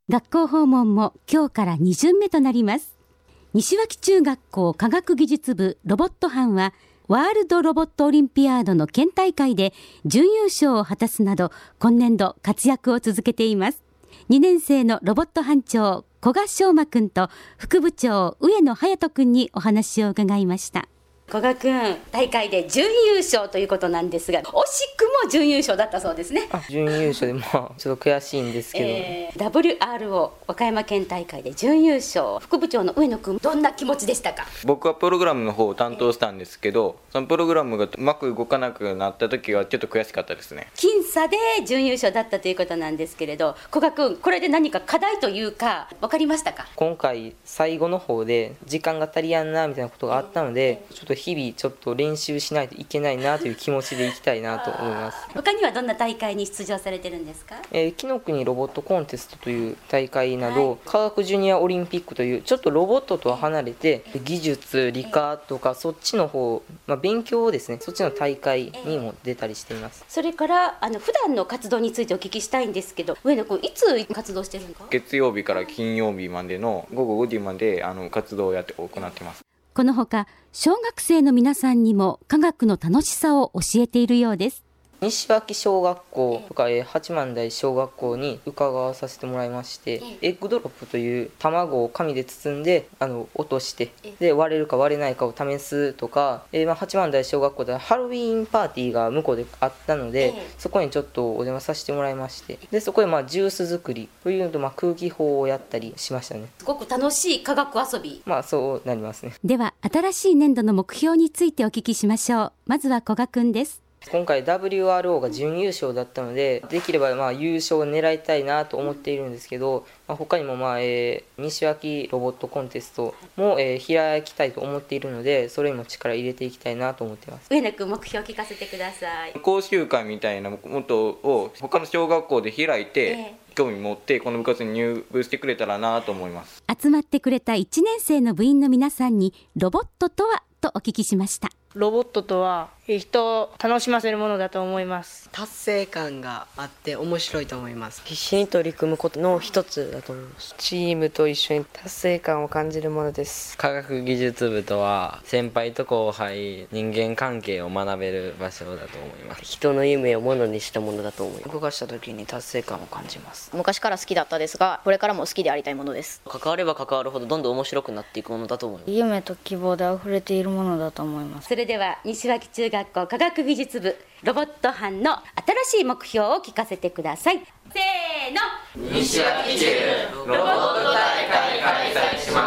学校訪問も今日から2巡目となります。西脇中学校科学技術部ロボット班はワールドロボットオリンピアードの県大会で準優勝を果たすなど今年度活躍を続けています。2年生のロボット班長古賀翔馬くんと副部長上野隼人くんにお話を伺いました。古賀くん、大会で準優勝ということなんですが、惜しくも準優勝だったそうですね。 準優勝でちょっと悔しいんですけど、 WRO 和歌山県大会で準優勝、副部長の上野くん、どんな気持ちでしたか？ 僕はプログラムの方を担当したんですけど、そのプログラムがうまく動かなくなった時はちょっと悔しかったですね。 僅差で準優勝だったということなんですけれど、古賀くん、これで何か課題というか分かりましたか？ 今回最後の方で時間が足りやんなみたいなことがあったので、ちょっと日々ちょっと練習しないといけないなという気持ちでいきたいなと思います。 他にはどんな大会に出場されてるんですか？ 紀の国ロボットコンテストという大会など、科学ジュニアオリンピックというちょっとロボットとは離れて技術理科とかそっちの方、勉強をですね、そっちの大会にも出たりしています。 それから普段の活動についてお聞きしたいんですけど、上野君いつ活動してるのか？ 月曜日から金曜日までの午後5時まで活動を行ってます。 このほか小学生の皆さんにも科学の楽しさを教えているようです。 西脇小学校とか八幡台小学校に伺わさせてもらいまして、エッグドロップという卵を紙で包んで落として、で割れるか割れないかを試すとか、八幡台小学校ではハロウィーンパーティーが向こうであったので、そこにちょっとお邪魔させてもらいまして、でそこでジュース作りというのと空気砲をやったりしましたね。 すごく楽しい科学遊び。 そうなりますね。 では新しい年度の目標についてお聞きしましょう。まずは古賀くんです。 今回 WRO が準優勝だったので、できれば優勝を狙いたいなと思っているんですけど、他にも西脇ロボットコンテストも開きたいと思っているので、それにも力入れていきたいなと思っています。 上野君、目標を聞かせてください。 講習会みたいなことを他の小学校で開いて、興味持ってこの部活に入部してくれたらなと思います。 集まってくれた1年生の部員の皆さんにロボットとはとお聞きしました。 ロボットとは人を楽しませるものだと思います。 達成感があって面白いと思います。 必死に取り組むことの一つだと思います。チームと一緒に達成感を感じるものです。 科学技術部とは先輩と後輩、人間関係を学べる場所だと思います。 人の夢をものにしたものだと思います。 動かした時に達成感を感じます。 昔から好きだったですが、これからも好きでありたいものです。 関われば関わるほどどんどん面白くなっていくものだと思います。 夢と希望であふれているものだと思います。 それでは西脇中学校科学技術部ロボット班の新しい目標を聞かせてください。せーの。 西脇中ロボット大会開催します。